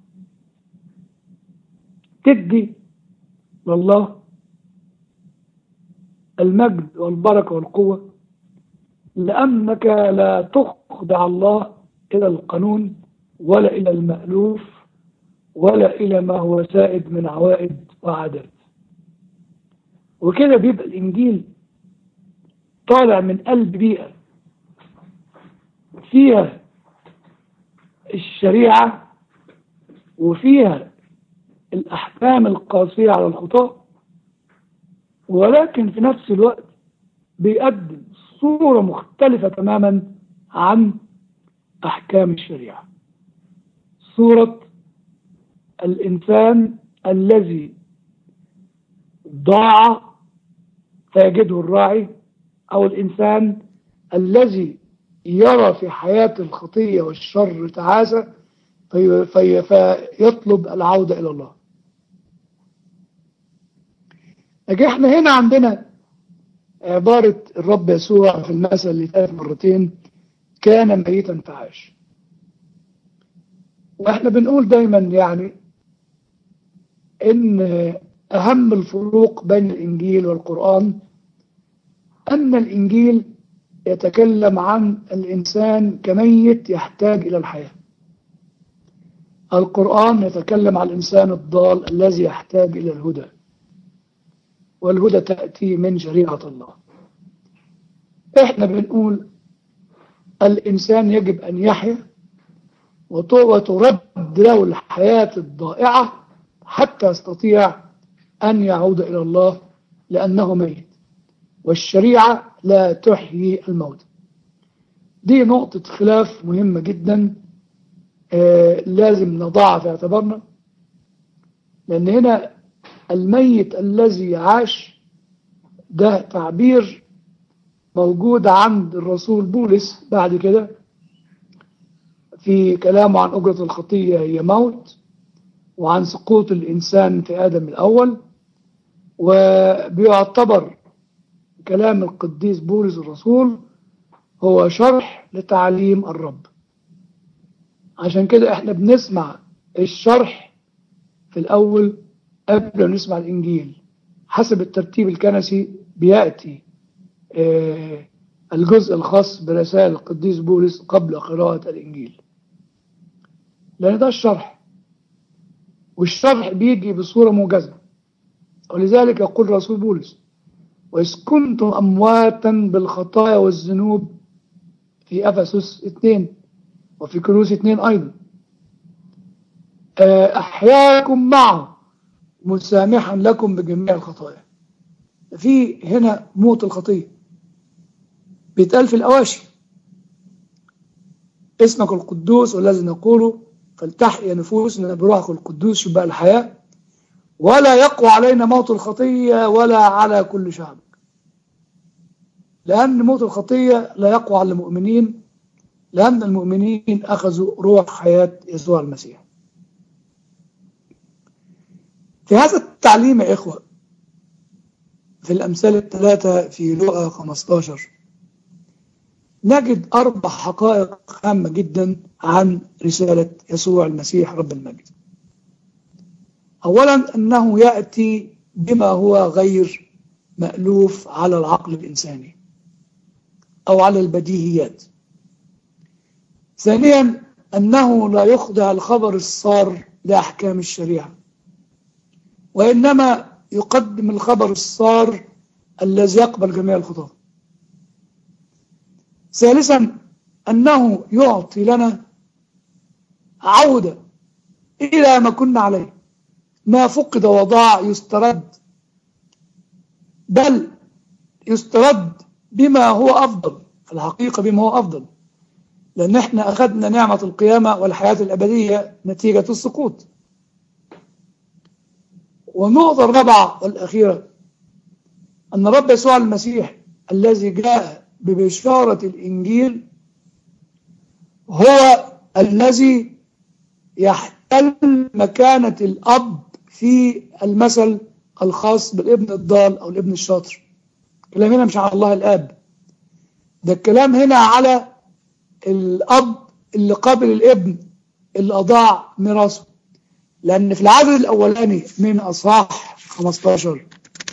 تدي لله المجد والبركة والقوة، لأنك لا تخضع الله إلى القانون ولا إلى المألوف ولا إلى ما هو سائد من عوائد وعادات. وكده بيبقى الإنجيل طالع من قلب بيئة فيها الشريعة وفيها الأحكام القاسية على الخطاة، ولكن في نفس الوقت بيقدم صورة مختلفة تماما عن أحكام الشريعة، صورة الإنسان الذي ضاع فيجده الراعي، أو الإنسان الذي يرى في حياة الخطية والشر تعاسة في في فيطلب العودة إلى الله. لكن احنا هنا عندنا عبارة الرب يسوع في المثل اللي اتقال مرتين: كان ميتا فعاش. واحنا بنقول دايما يعني ان اهم الفروق بين الانجيل والقرآن ان الانجيل يتكلم عن الانسان كميت يحتاج الى الحياة، القرآن يتكلم عن الانسان الضال الذي يحتاج الى الهدى، والهدى تأتي من شريعة الله. احنا بنقول الانسان يجب ان يحيا وترد له الحياة الضائعة حتى يستطيع أن يعود إلى الله، لأنه ميت، والشريعة لا تحيي الموت. دي نقطة خلاف مهمة جدا آه لازم نضعها في اعتبارنا، لأن هنا الميت الذي عاش ده تعبير موجود عند الرسول بولس بعد كده في كلامه عن أجرة الخطية هي موت، وعن سقوط الإنسان في آدم الأول. وبيعتبر كلام القديس بولس الرسول هو شرح لتعليم الرب. عشان كده احنا بنسمع الشرح في الأول قبل ما نسمع الإنجيل. حسب الترتيب الكنسي بيأتي آه الجزء الخاص برسائل القديس بولس قبل قراءة الإنجيل، لأن ده الشرح، والشرح بيجي بصورة موجزة. ولذلك يقول رسول بولس: وإذ كنتم أمواتا بالخطايا والذنوب في أفسس اثنين وفي كولوس اثنين أيضا، أحياكم معه مسامحا لكم بجميع الخطايا. في هنا موت الخطية بيتقال في الأواشي: اسمك القدوس والذي نقوله فلتحيا نفوسنا بروحك القدوس شباء الحياة، ولا يقوى علينا موت الخطية ولا على كل شعبك. لأن موت الخطية لا يقوى على المؤمنين، لأن المؤمنين أخذوا روح حياة يسوع المسيح. في هذا التعليم يا إخوة في الأمثال الثلاثة في لوقا خمسة عشر نجد أربع حقائق هامة جدا عن رسالة يسوع المسيح رب المجد. أولا أنه يأتي بما هو غير مألوف على العقل الإنساني أو على البديهيات. ثانيا أنه لا يخضع الخبر السار لأحكام الشريعة، وإنما يقدم الخبر السار الذي يقبل جميع الخطاة. ثالثا أنه يعطي لنا عودة إلى ما كنا عليه، ما فقد وضاع يسترد، بل يسترد بما هو أفضل، في الحقيقة بما هو أفضل، لأن احنا أخذنا نعمة القيامة والحياة الأبدية نتيجة السقوط. والنقطة الرابعة والأخيرة أن الرب يسوع المسيح الذي جاء ببشارة الإنجيل هو الذي يحتل مكانة الأب في المثل الخاص بالابن الضال أو الابن الشاطر. الكلام هنا مش على الله الآب، ده الكلام هنا على الأب اللي قابل الابن اللي أضاع ميراثه. لأن في العدد الأولاني من أصحاح خمستاشر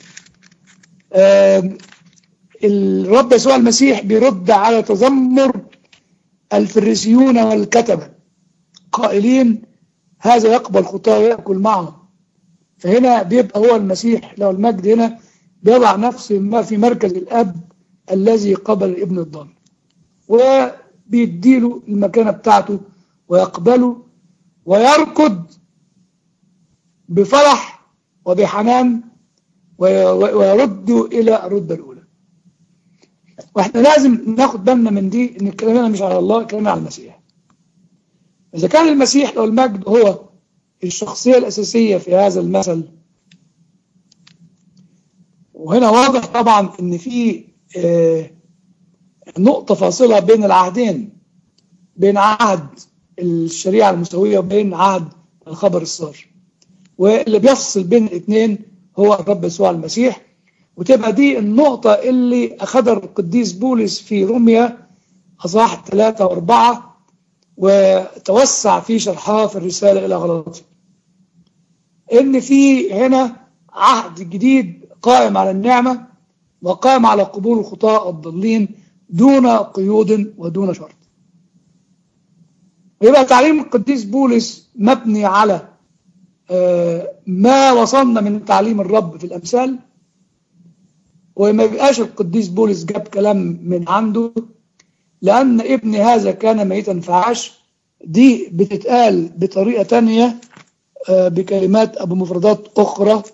الرب يسوع المسيح بيرد على تذمر الفريسيون والكتبة قائلين هذا يقبل خطاه ويأكل معهم. فهنا بيبقى هو المسيح له المجد هنا بيضع نفسه ما في مركز الأب الذي قبل الابن الضال، وبيديله المكانة بتاعته ويقبله ويركض بفرح وبحنان ويرد إلى الردة الأولى. واحنا لازم ناخد بالنا من دي، ان الكلام هنا مش على الله، الكلام على المسيح. إذا كان المسيح له المجد هو الشخصية الأساسية في هذا المثل، وهنا واضح طبعا ان في نقطة فاصلة بين العهدين، بين عهد الشريعة المساوية وبين عهد الخبر السار، واللي بيفصل بين الاثنين هو الرب يسوع المسيح. وتبقى دي النقطة اللي أخذها القديس بولس في روميا أصحاح ثلاثة وأربعة وتوسع في شرحها في الرسالة إلى غلاطيا، إن في هنا عهد جديد قائم على النعمة وقائم على قبول الخطاة الضالين دون قيود ودون شرط. ويبقى تعليم القديس بولس مبني على ما وصلنا من تعليم الرب في الأمثال، وما بيبقاش القديس بولس جاب كلام من عنده، لأن ابن هذا كان ميتا فعاش دي بتتقال بطريقة تانية بكلمات أو بمفردات أخرى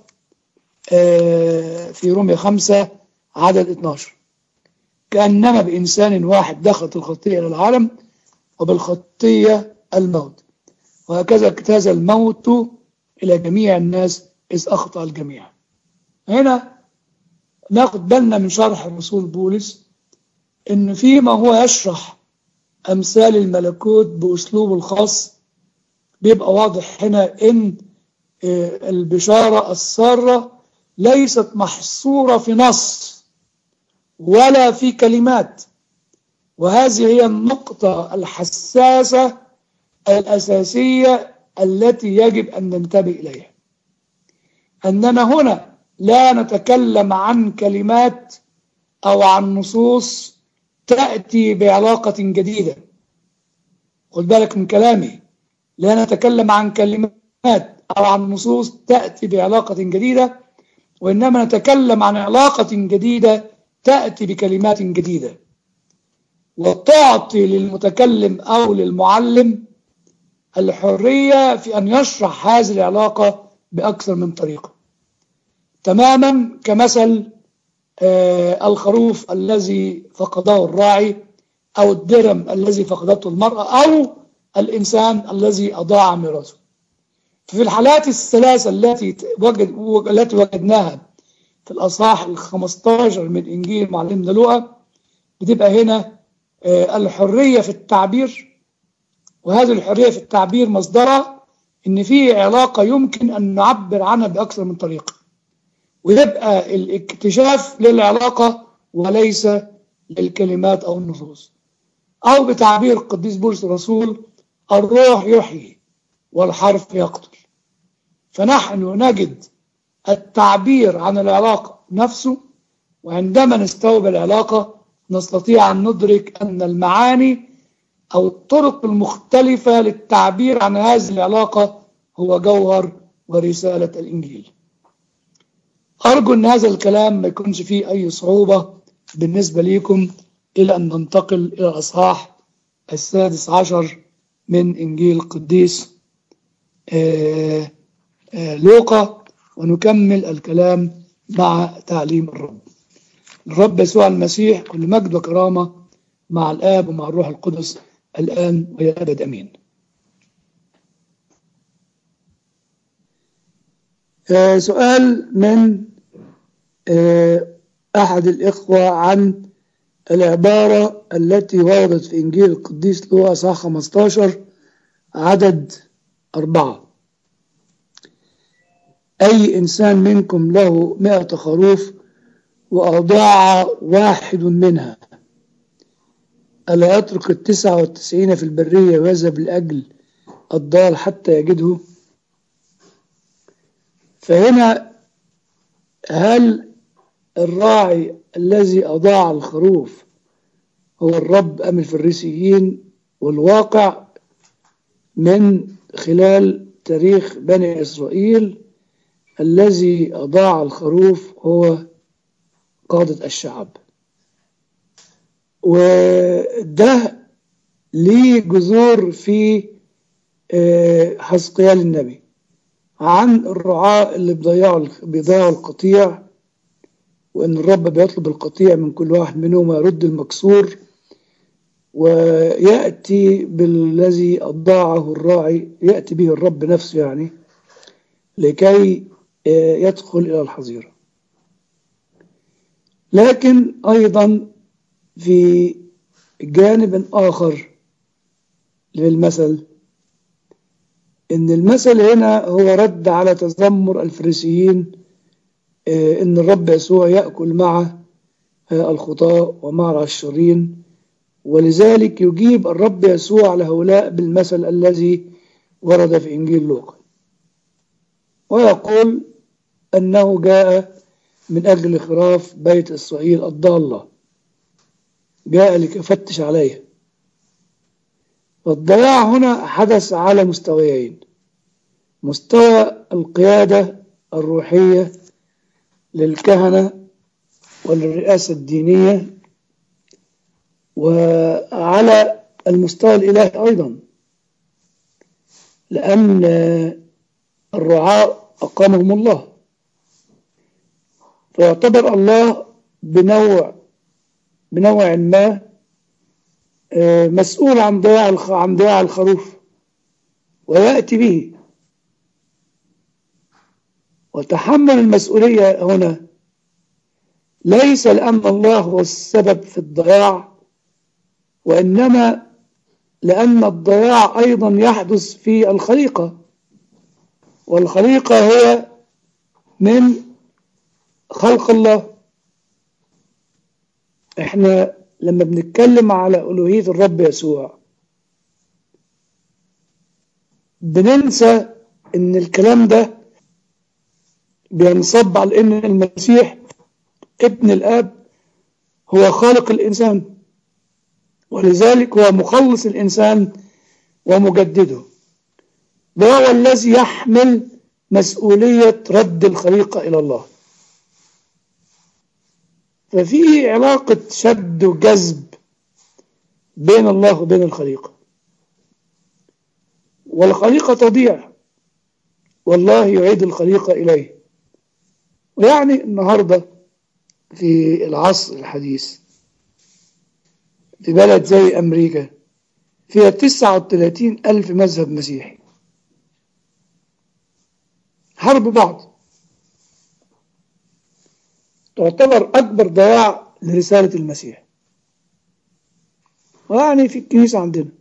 في رومية خمسة عدد اثناشر، كأنما بإنسان واحد دخلت الخطية إلى العالم وبالخطية الموت، وهكذا اجتاز الموت إلى جميع الناس إذ أخطأ الجميع. هنا ناخد بالنا من شرح الرسول بولس إن فيما هو يشرح أمثال الملكوت بأسلوبه الخاص بيبقى واضح هنا إن البشارة السارة ليست محصورة في نص ولا في كلمات، وهذه هي النقطة الحساسة الأساسية التي يجب أن ننتبه إليها، أننا هنا لا نتكلم عن كلمات أو عن نصوص تأتي بعلاقة جديدة. خد بالك من كلامي، لا نتكلم عن كلمات أو عن نصوص تأتي بعلاقة جديدة، وإنما نتكلم عن علاقة جديدة تأتي بكلمات جديدة، وتعطي للمتكلم أو للمعلم الحرية في أن يشرح هذه العلاقة بأكثر من طريقة، تماما كمثل آه الخروف الذي فقده الراعي، أو الدرهم الذي فقدته المرأة، أو الإنسان الذي أضاع ميراثه. في الحالات الثلاثة التي وجد التي وجدناها في الأصحاح الخمستاشر من إنجيل معلمنا لوقا بتبقى هنا آه الحرية في التعبير، وهذه الحرية في التعبير مصدرها إن في علاقة يمكن أن نعبر عنها بأكثر من طريقة، ويبقى الاكتشاف للعلاقة وليس للكلمات أو النصوص، أو بتعبير القديس بولس الرسول الروح يحيي والحرف يقتل. فنحن نجد التعبير عن العلاقة نفسه، وعندما نستوعب العلاقة نستطيع أن ندرك أن المعاني أو الطرق المختلفة للتعبير عن هذه العلاقة هو جوهر ورسالة الإنجيل. أرجو أن هذا الكلام ما يكونش فيه أي صعوبة بالنسبة لكم إلى أن ننتقل إلى الأصحاح السادس عشر من إنجيل القديس آآ آآ لوقا، ونكمل الكلام مع تعليم الرب. الرب يسوع المسيح كل مجد وكرامة مع الآب ومع الروح القدس الآن وإلى الأبد أمين. سؤال من أحد الإخوة عن العبارة التي وردت في إنجيل القديس لوقا إصحاح خمسة عشر عدد أربعة: أي إنسان منكم له مئة خروف وأضاع واحد منها ألا يترك التسعة والتسعين في البرية ويذهب لأجل الضال حتى يجده؟ فهنا هل الراعي الذي أضاع الخروف هو الرب أم الفريسيين؟ والواقع من خلال تاريخ بني إسرائيل الذي أضاع الخروف هو قادة الشعب. وده ليه جذور في حزقيال النبي عن الرعاة اللي بيضيعوا بيضيعوا القطيع، وإن الرب بيطلب القطيع من كل واحد منهم ويرد المكسور، ويأتي بالذي أضاعه الراعي، يأتي به الرب نفسه يعني لكي يدخل إلى الحظيرة. لكن أيضا في جانب آخر للمثل، إن المثل هنا هو رد على تذمر الفريسيين إن الرب يسوع يأكل مع الخطاة ومع العشرين، ولذلك يجيب الرب يسوع على هؤلاء بالمثل الذي ورد في إنجيل لوقا، ويقول أنه جاء من أجل خراف بيت إسرائيل الضالة، جاء ليفتش عليها. والضياع هنا حدث على مستويين: مستوى القيادة الروحية للكهنة وللرئاسة الدينية، وعلى المستوى الإلهي أيضا، لأن الرعاة أقامهم الله، فيعتبر الله بنوع بنوع ما مسؤول عن ضياع عن ضياع الخروف ويأتي به. وتحمل المسؤولية هنا ليس لأن الله هو السبب في الضياع، وإنما لأن الضياع أيضا يحدث في الخليقة، والخليقة هي من خلق الله. احنا لما بنتكلم على ألوهية الرب يسوع بننسى ان الكلام ده بينصب على ان المسيح ابن الآب هو خالق الإنسان، ولذلك هو مخلص الإنسان ومجدده، وهو الذي يحمل مسؤولية رد الخليقة إلى الله. ففي علاقة شد وجذب بين الله وبين الخليقة، والخليقة تضيع والله يعيد الخليقة إليه. ويعني النهاردة في العصر الحديث في بلد زي أمريكا فيها تسعة وثلاثين ألف مذهب مسيحي حرب بعض، تعتبر أكبر ضياع لرسالة المسيح. ويعني في الكنيسة عندنا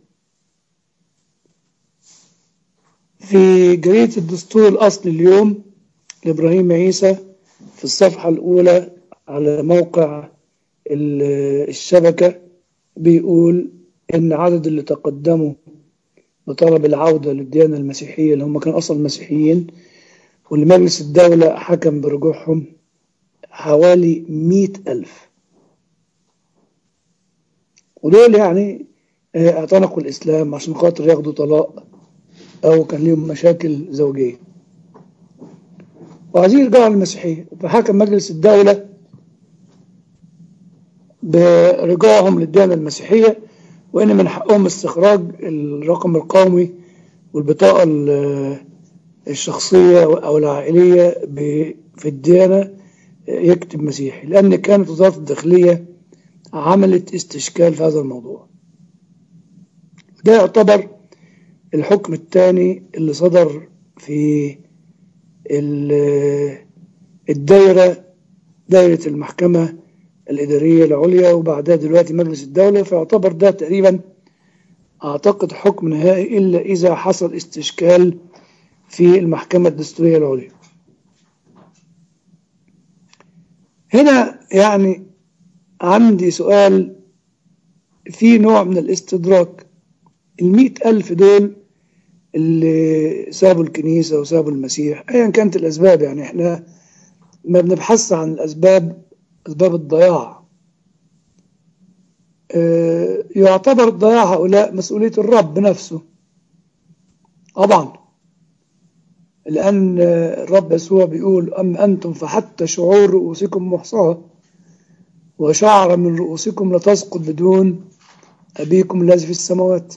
في جريدة الدستور الأصلي اليوم لإبراهيم عيسى في الصفحة الأولى على موقع الشبكة بيقول إن عدد اللي تقدموا بطلب العودة للديانة المسيحية اللي هم كانوا أصلا مسيحيين واللي مجلس الدولة حكم برجوعهم حوالي مئة ألف، ودول يعني اعتنقوا الإسلام عشان خاطر ياخدوا طلاق أو كان لهم مشاكل زوجية وعايزين يرجعوا للمسيحية، فحكم مجلس الدولة برجوعهم للديانة المسيحية، وإن من حقهم استخراج الرقم القومي والبطاقة الشخصية أو العائلية في الديانة يكتب مسيحي، لأن كانت وزارة الداخلية عملت استشكال في هذا الموضوع. ده يعتبر الحكم الثاني اللي صدر في الدائرة دائرة المحكمة الإدارية العليا وبعدها دلوقتي مجلس الدولة، فيعتبر ده تقريبا أعتقد حكم نهائي إلا إذا حصل استشكال في المحكمة الدستورية العليا. هنا يعني عندي سؤال، في نوع من الاستدراك. المئة ألف دول اللي سابوا الكنيسة وسابوا المسيح أيا كانت الأسباب، يعني إحنا ما بنبحث عن الأسباب، أسباب الضياع. أه يعتبر ضياع هؤلاء مسؤولية الرب نفسه طبعا، لأن الرب يسوع بيقول أم أنتم فحتى شعور رؤوسكم محصاة وشعر من رؤوسكم لتسقط بدون أبيكم الذي في السماوات.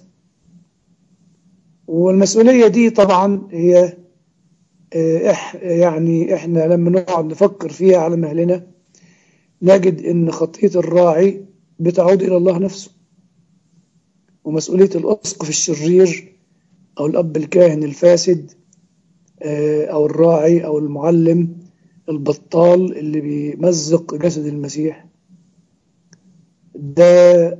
والمسؤولية دي طبعا هي إح يعني إحنا لما نقعد نفكر فيها على مهلنا نجد إن خطية الراعي بتعود إلى الله نفسه، ومسؤولية الأسقف الشرير أو الأب الكاهن الفاسد أو الراعي أو المعلم البطال اللي بيمزق جسد المسيح ده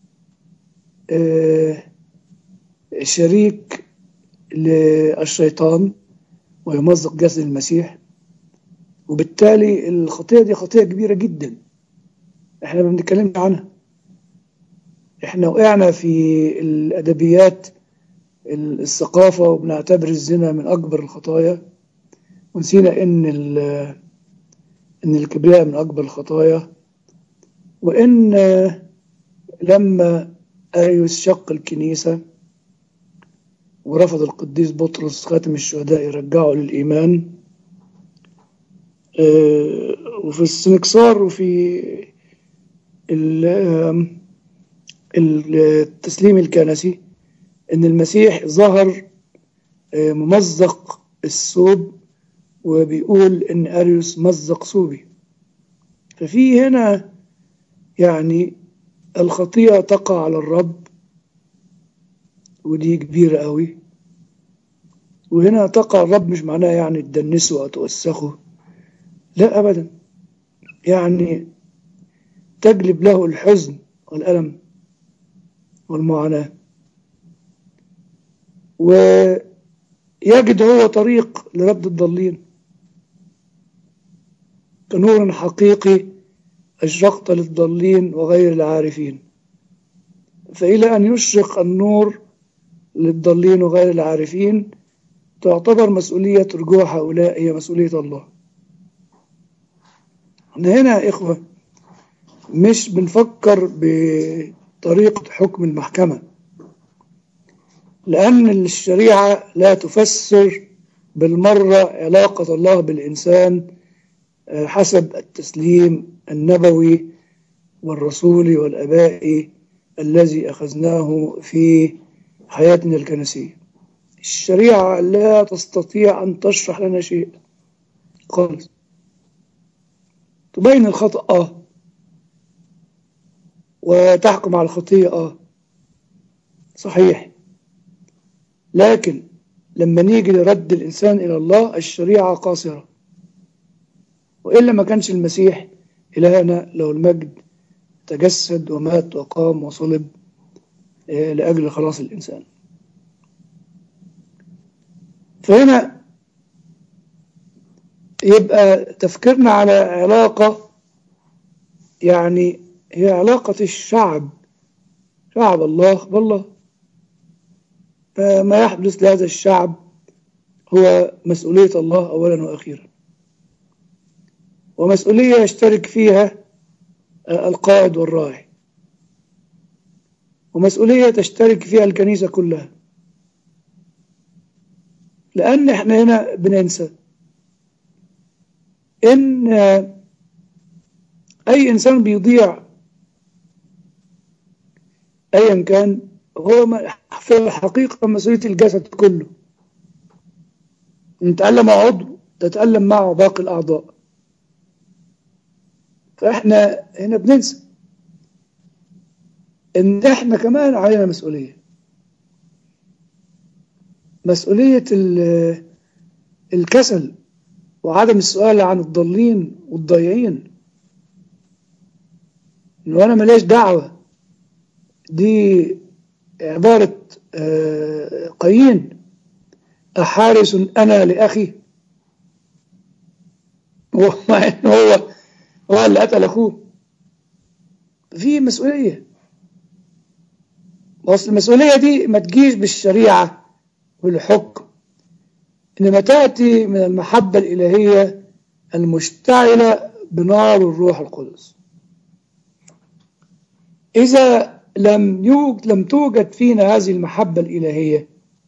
شريك للشيطان ويمزق جسد المسيح. وبالتالي الخطيئة دي خطيئة كبيرة جدا احنا ما بنتكلمش عنها. احنا وقعنا في الأدبيات الثقافة وبنعتبر الزنا من أكبر الخطايا، ونسينا إن إن الكبرياء من أكبر الخطايا، وإن لما أريوس شق الكنيسة ورفض القديس بطرس خاتم الشهداء يرجعه للإيمان، وفي السنكسار وفي التسليم الكنسي إن المسيح ظهر ممزق الثوب وبيقول إن أريوس مزق ثوبي. ففي هنا يعني الخطيئة تقع على الرب ودي كبيرة قوي، وهنا تقع الرب مش معناه يعني تدنسه أو توسخه، لا أبدا، يعني تجلب له الحزن والألم والمعاناة، ويجد هو طريق لرد الضالين كنور حقيقي أشرقت للضالين وغير العارفين. فإلى أن يشرق النور للضالين وغير العارفين تعتبر مسؤولية رجوع هؤلاء هي مسؤولية الله. هنا يا إخوة مش بنفكر بطريقة حكم المحكمة، لأن الشريعة لا تفسر بالمرة علاقة الله بالإنسان حسب التسليم النبوي والرسولي والأبائي الذي أخذناه في حياتنا الكنسية. الشريعة لا تستطيع أن تشرح لنا شيء خالص. تبين الخطأ آه وتحكم على الخطيئة صحيح، لكن لما نيجي لرد الإنسان إلى الله الشريعة قاصرة، وإلا ما كانش المسيح إلهنا له المجد تجسد ومات وقام وصلب لأجل خلاص الإنسان. فهنا يبقى تفكيرنا على علاقة يعني هي علاقة الشعب شعب الله بالله، فما يحدث لهذا الشعب هو مسؤولية الله أولا وأخيرا، ومسؤولية يشترك فيها القائد والراعي، ومسؤولية تشترك فيها الكنيسة كلها. لأن احنا هنا بننسى إن أي إنسان بيضيع أيا كان هو في الحقيقة مسؤولية الجسد كله. إن تألم عضو تتألم معه باقي الأعضاء. فإحنا هنا بننسى إن إحنا كمان علينا مسؤولية، مسؤولية الكسل وعدم السؤال عن الضالين والضايعين. إنه أنا ملاش دعوة، دي عبارة قايين، أحارس أنا لأخي، مع إنه هو هو اللي قتل أخوه. في مسؤولية، بس المسؤولية دي ما تجيش بالشريعة والحكم، إنما تأتي من المحبة الإلهية المشتعلة بنار الروح القدس. إذا لم يوجد لم توجد فينا هذه المحبة الإلهية،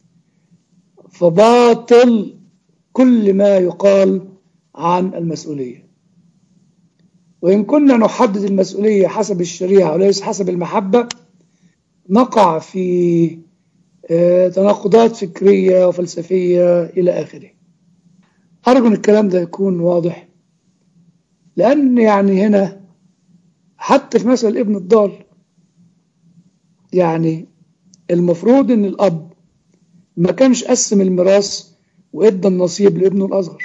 فباطل كل ما يقال عن المسؤولية. وإن كنا نحدد المسؤولية حسب الشريعة وليس حسب المحبة، نقع في تناقضات فكرية وفلسفية إلى آخره. أرجو أن الكلام ده يكون واضح، لأن يعني هنا حتى في مثل ابن الضال، يعني المفروض أن الأب ما كانش قسم الميراث وإدى النصيب لابنه الأصغر،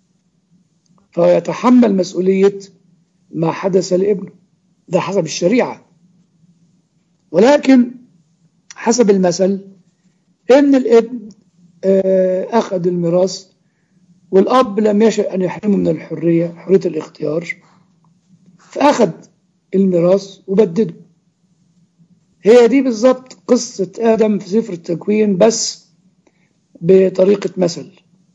فيتحمل مسؤولية ما حدث لابنه، ده حسب الشريعة. ولكن حسب المثل إن الابن أخذ الميراث والأب لم يشأ أن يحرمه من الحرية، حرية الاختيار، فأخذ الميراث وبدده. هي دي بالضبط قصة آدم في سفر التكوين، بس بطريقة مثل.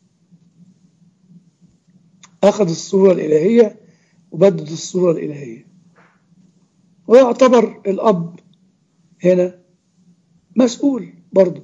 أخذ الصورة الإلهية وبدد الصورة الإلهية، ويعتبر الأب هنا مسؤول برضه.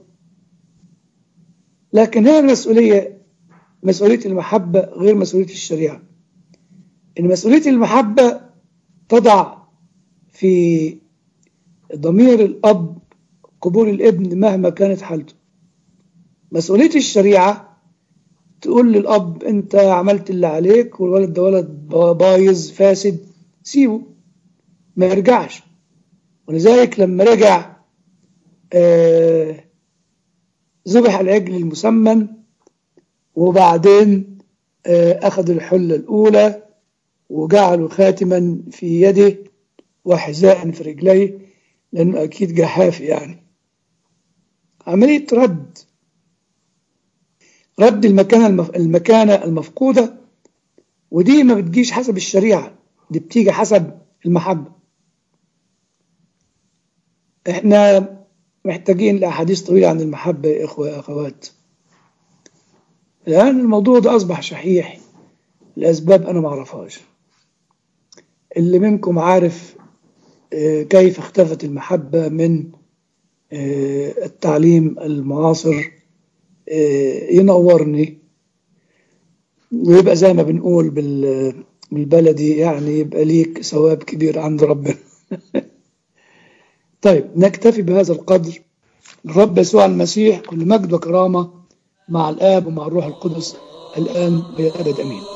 لكن هي المسؤولية مسؤولية المحبة غير مسؤولية الشريعة. إن مسؤولية المحبة تضع في ضمير الأب قبول الابن مهما كانت حالته. مسؤولية الشريعة تقول للأب أنت عملت اللي عليك والولد ده ولد بايظ فاسد، سيبه ما يرجعش. ولذلك لما رجع آه ذبح العجل المسمن، وبعدين آه أخذ الحلة الأولى وجعله خاتما في يده وحذاء في رجليه، لأنه أكيد جحاف، يعني عملية رد رد المكانة المف... المكانة المفقودة. ودي ما بتجيش حسب الشريعة، دي بتيجي حسب المحبة. احنا محتاجين لأحاديث طويلة عن المحبة يا إخوة يا أخوات. الآن الموضوع ده أصبح شحيح لأسباب أنا معرفهاش. اللي منكم عارف كيف اختفت المحبة من التعليم المعاصر ينورني، ويبقى زي ما بنقول بالبلدي، يعني يبقى ليك ثواب كبير عند ربنا. طيب نكتفي بهذا القدر. الرب يسوع المسيح كل مجد وكرامة مع الآب ومع الروح القدس الآن وإلى الأبد، أمين.